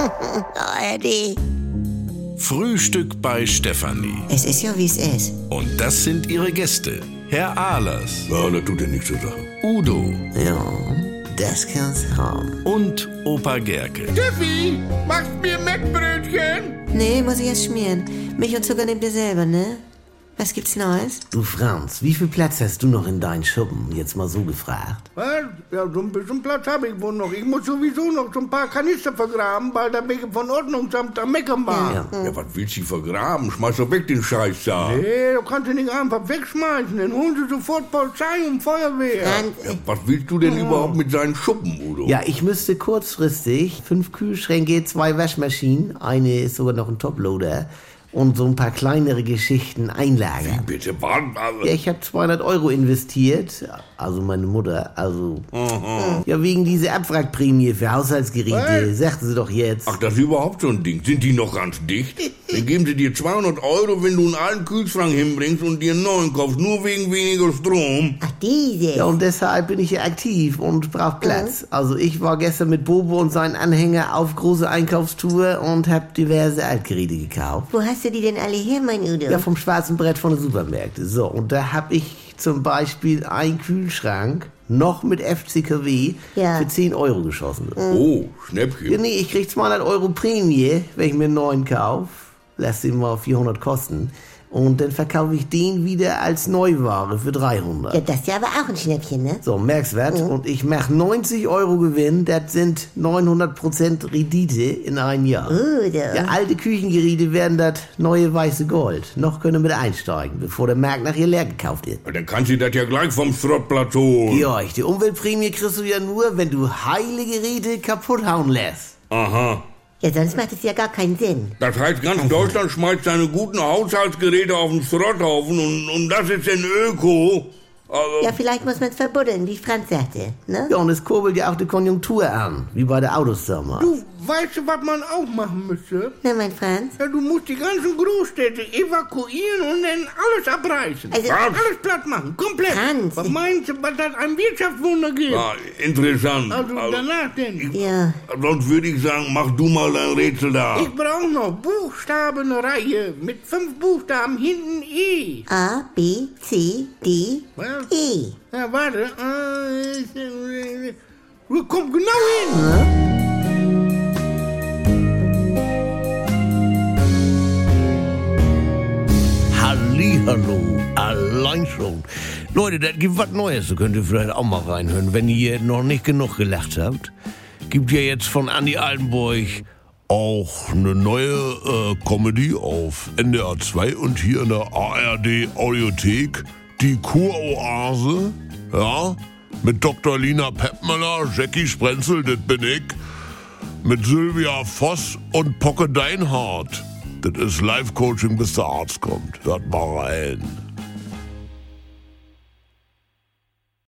ARD. Frühstück bei Stefanie. Es ist ja, wie es ist. Und das sind ihre Gäste. Herr Ahlers. Ja, das tut ja nichts zur Sache. Udo. Ja, das kann's haben. Und Opa Gerke. Steffi, machst mir Mettbrötchen? Nee, muss ich erst schmieren. Milch und Zucker nehmt ihr selber, ne? Was gibt's Neues? Du Franz, wie viel Platz hast du noch in deinen Schuppen? Jetzt mal so gefragt. Was? Ja, so ein bisschen Platz habe ich wohl noch. Ich muss sowieso noch so ein paar Kanister vergraben, weil der Wege von Ordnungsamt am Meckern war. Ja, was willst du vergraben? Schmeiß doch weg den Scheiß da. Nee, du kannst ihn nicht einfach wegschmeißen. Dann holen sie sofort Polizei und Feuerwehr. Ja, was willst du denn überhaupt mit seinen Schuppen, Udo? Ja, ich müsste kurzfristig 5 Kühlschränke, 2 Waschmaschinen, eine ist sogar noch ein Toploader und so ein paar kleinere Geschichten einlagern. Bitte, wann? Ja, ich habe 200 € investiert, also meine Mutter, ja, wegen dieser Abwrackprämie für Haushaltsgeräte, sagte sie doch jetzt. Ach, das ist überhaupt so ein Ding. Sind die noch ganz dicht? Dann geben sie dir 200 €, wenn du einen alten Kühlschrank hinbringst und dir einen neuen kaufst, nur wegen weniger Strom. Ach, diese. Ja, und deshalb bin ich ja aktiv und brauche Platz. Also ich war gestern mit Bobo und seinen Anhänger auf große Einkaufstour und habe diverse Altgeräte gekauft. Wo hast du die denn alle her, mein Udo? Ja, vom schwarzen Brett von den Supermärkten. So, und da habe ich zum Beispiel einen Kühlschrank noch mit FCKW für 10 € geschossen. Oh, Schnäppchen. Ja, nee, ich krieg 200 € Prämie, wenn ich mir einen neuen kaufe. Lass den mal 400 kosten. Und dann verkaufe ich den wieder als Neuware für 300. Ja, das ist ja aber auch ein Schnäppchen, ne? So, merkst was? Und ich mache 90 € Gewinn, das sind 900% Rendite in einem Jahr. Ja, alte Küchengeräte werden das neue weiße Gold. Noch können wir mit einsteigen, bevor der Markt nachher leer gekauft ist. Dann kannst du das ja gleich vom Schrottplatz holen. Georg, die Umweltprämie kriegst du ja nur, wenn du heile Geräte kaputt hauen lässt. Aha. Ja, sonst macht es ja gar keinen Sinn. Das heißt, ganz Deutschland schmeißt seine guten Haushaltsgeräte auf den Schrotthaufen und das ist denn Öko? Also Ja, vielleicht muss man es verbuddeln, wie Franz sagte, ne? Ja, und es kurbelt ja auch die Konjunktur an, wie bei der Autos damals. Du, weißt du, was man auch machen müsste? Na, mein Franz? Ja, du musst die ganzen Großstädte evakuieren und dann alles abreißen. Also- Alles platt machen, komplett. Franz. Was meinst du, was das ein Wirtschaftswunder gibt? ja, interessant. Also danach denn. Ja. Sonst würde ich sagen, mach du mal dein Rätsel da. Ich brauche noch Buchstabenreihe mit 5 Buchstaben hinten E. A, B, C, D, Was? E. Ja, warte. Kommt genau hin. Hallihallo, allein schon. Leute, das gibt was Neues, da könnt ihr vielleicht auch mal reinhören, wenn ihr noch nicht genug gelacht habt. Gibt ja jetzt von Andi Altenburg auch eine neue Comedy auf NDR 2 und hier in der ARD Audiothek, die Kuroase, ja, mit Dr. Lina Peppmüller, Jackie Sprenzel, das bin ich, mit Sylvia Voss und Pocke Deinhardt. Das ist Live-Coaching, bis der Arzt kommt. Hört mal rein.